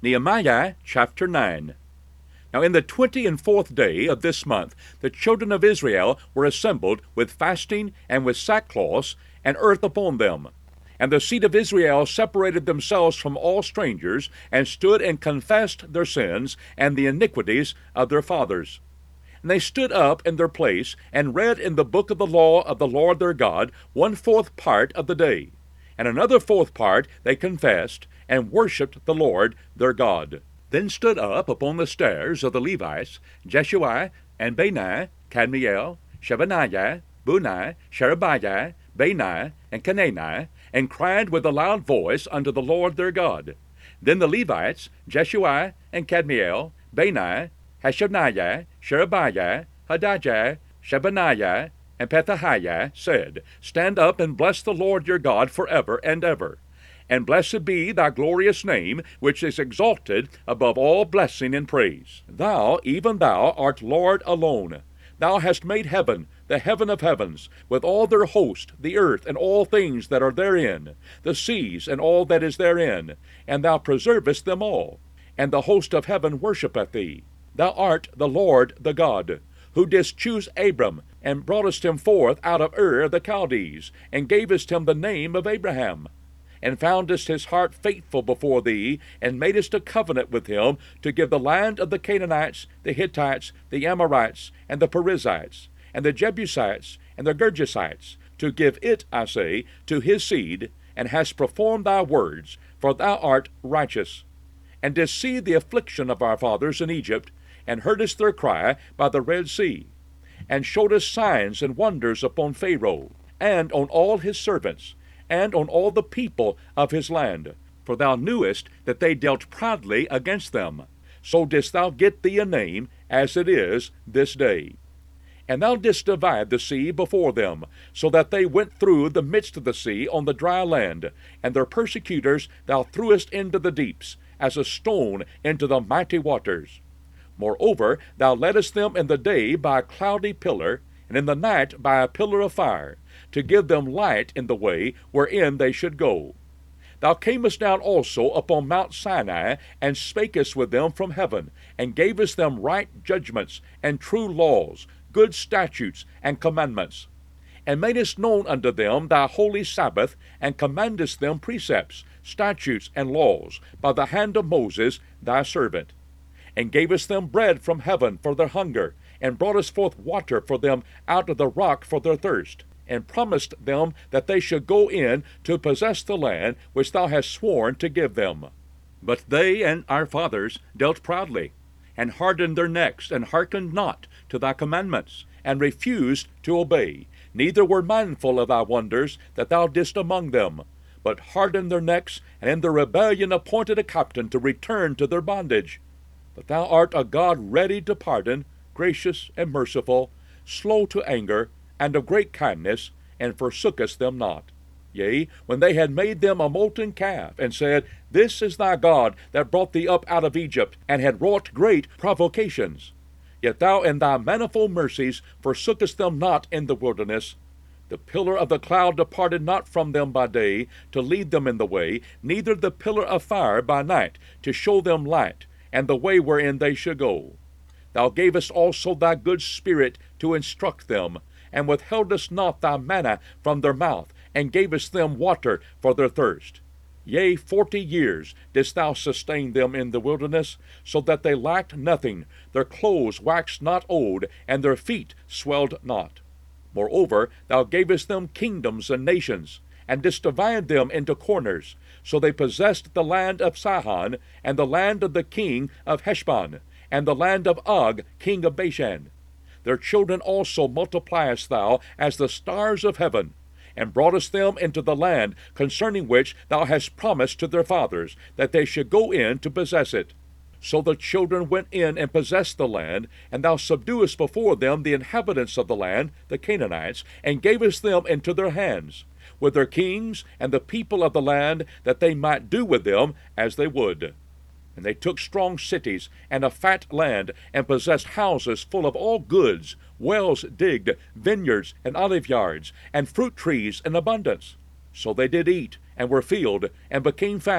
Nehemiah chapter 9. Now in the 24th day of this month the children of Israel were assembled with fasting and with sackcloth and earth upon them. And the seed of Israel separated themselves from all strangers, and stood and confessed their sins and the iniquities of their fathers. And they stood up in their place, and read in the book of the law of the Lord their God 1/4 part of the day. And another 4th part they confessed, and worshipped the Lord their God. Then stood up upon the stairs of the Levites Jeshua and Bani, Kadmiel, Shebaniah, Bunni, Sherebiah, Bani, and Canaani, and cried with a loud voice unto the Lord their God. Then the Levites, Jeshua and Kadmiel, Bani, Hashabniah, Sherebiah, Hadajah, Shebaniah, and Pethahiah, said, Stand up and bless the Lord your God forever and ever. And blessed be thy glorious name, which is exalted above all blessing and praise. Thou, even thou, art Lord alone. Thou hast made heaven, the heaven of heavens, with all their host, the earth, and all things that are therein, the seas, and all that is therein, and thou preservest them all. And the host of heaven worshippeth thee. Thou art the Lord the God, who didst choose Abram, and broughtest him forth out of Ur the Chaldees, and gavest him the name of Abraham, and foundest his heart faithful before thee, and madest a covenant with him to give the land of the Canaanites, the Hittites, the Amorites, and the Perizzites, and the Jebusites, and the Girgashites, to give it, I say, to his seed, and hast performed thy words, for thou art righteous, and didst see the affliction of our fathers in Egypt, and heardest their cry by the Red Sea, and showedest signs and wonders upon Pharaoh, and on all his servants, and on all the people of his land. For thou knewest that they dealt proudly against them. So didst thou get thee a name, as it is this day. And thou didst divide the sea before them, so that they went through the midst of the sea on the dry land, and their persecutors thou threwest into the deeps, as a stone into the mighty waters. Moreover, thou leddest them in the day by a cloudy pillar, and in the night by a pillar of fire, to give them light in the way wherein they should go. Thou camest down also upon Mount Sinai, and spakest with them from heaven, and gavest them right judgments, and true laws, good statutes, and commandments, and madest known unto them thy holy Sabbath, and commandest them precepts, statutes, and laws, by the hand of Moses thy servant, and gavest them bread from heaven for their hunger, and broughtest forth water for them out of the rock for their thirst, and promised them that they should go in to possess the land which thou hast sworn to give them. But they and our fathers dealt proudly, and hardened their necks, and hearkened not to thy commandments, and refused to obey, neither were mindful of thy wonders that thou didst among them, but hardened their necks, and in their rebellion appointed a captain to return to their bondage. But thou art a God ready to pardon, gracious and merciful, slow to anger, and of great kindness, and forsookest them not. Yea, when they had made them a molten calf, and said, This is thy God that brought thee up out of Egypt, and had wrought great provocations. Yet thou in thy manifold mercies forsookest them not in the wilderness. The pillar of the cloud departed not from them by day, to lead them in the way, neither the pillar of fire by night, to show them light, and the way wherein they should go. Thou gavest also thy good Spirit to instruct them, and withheldest not thy manna from their mouth, and gavest them water for their thirst. Yea, 40 years didst thou sustain them in the wilderness, so that they lacked nothing, their clothes waxed not old, and their feet swelled not. Moreover, thou gavest them kingdoms and nations, and didst divide them into corners, so they possessed the land of Sihon, and the land of the king of Heshbon, and the land of Og, king of Bashan. Their children also multipliest thou as the stars of heaven, and broughtest them into the land concerning which thou hast promised to their fathers, that they should go in to possess it. So the children went in and possessed the land, and thou subduest before them the inhabitants of the land, the Canaanites, and gavest them into their hands, with their kings and the people of the land, that they might do with them as they would. And they took strong cities and a fat land, and possessed houses full of all goods, wells digged, vineyards and olive yards, and fruit trees in abundance. So they did eat, and were filled, and became fat,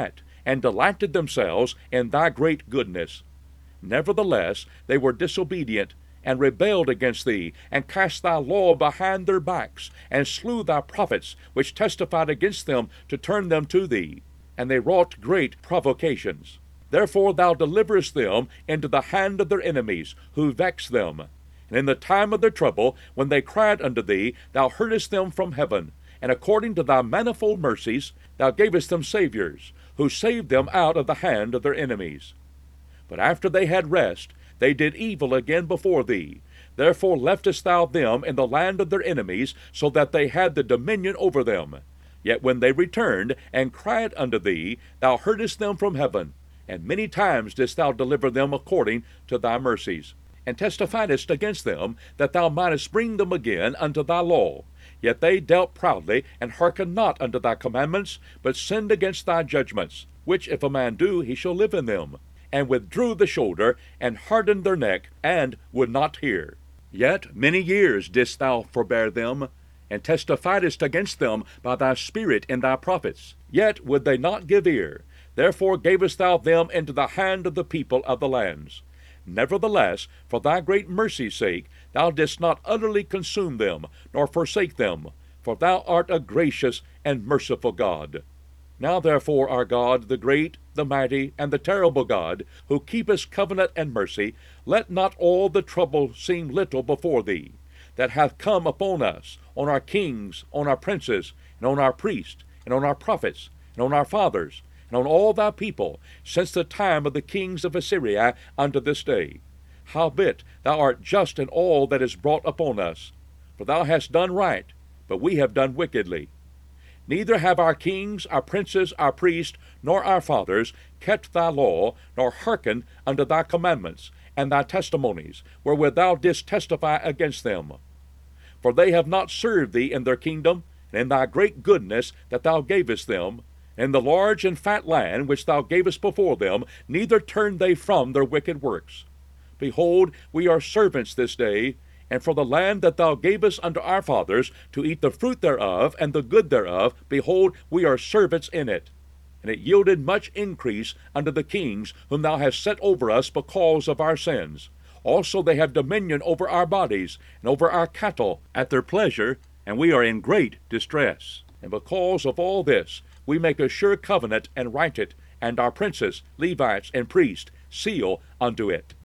and delighted themselves in thy great goodness. Nevertheless they were disobedient, and rebelled against thee, and cast thy law behind their backs, and slew thy prophets, which testified against them to turn them to thee. And they wrought great provocations. Therefore thou deliverest them into the hand of their enemies, who vex them. And in the time of their trouble, when they cried unto thee, thou heardest them from heaven, and according to thy manifold mercies thou gavest them saviors, who saved them out of the hand of their enemies. But after they had rest, they did evil again before thee. Therefore leftest thou them in the land of their enemies, so that they had the dominion over them. Yet when they returned, and cried unto thee, thou heardest them from heaven, and many times didst thou deliver them according to thy mercies, and testifiedst against them, that thou mightest bring them again unto thy law. Yet they dealt proudly, and hearkened not unto thy commandments, but sinned against thy judgments, which if a man do, he shall live in them, and withdrew the shoulder, and hardened their neck, and would not hear. Yet many years didst thou forbear them, and testifiedst against them by thy Spirit in thy prophets. Yet would they not give ear. Therefore gavest thou them into the hand of the people of the lands. Nevertheless, for thy great mercy's sake, thou didst not utterly consume them, nor forsake them, for thou art a gracious and merciful God. Now therefore, our God, the great, the mighty, and the terrible God, who keepest covenant and mercy, let not all the trouble seem little before thee, that hath come upon us, on our kings, on our princes, and on our priests, and on our prophets, and on our fathers, and on all thy people, since the time of the kings of Assyria unto this day. Howbeit thou art just in all that is brought upon us, for thou hast done right, but we have done wickedly. Neither have our kings, our princes, our priests, nor our fathers kept thy law, nor hearkened unto thy commandments, and thy testimonies, wherewith thou didst testify against them. For they have not served thee in their kingdom, and in thy great goodness that thou gavest them, in the large and fat land which thou gavest before them, neither turned they from their wicked works. Behold, we are servants this day, and for the land that thou gavest unto our fathers, to eat the fruit thereof, and the good thereof, behold, we are servants in it. And it yielded much increase unto the kings whom thou hast set over us because of our sins. Also they have dominion over our bodies, and over our cattle, at their pleasure, and we are in great distress. And because of all this, we make a sure covenant, and write it, and our princes, Levites, and priests seal unto it.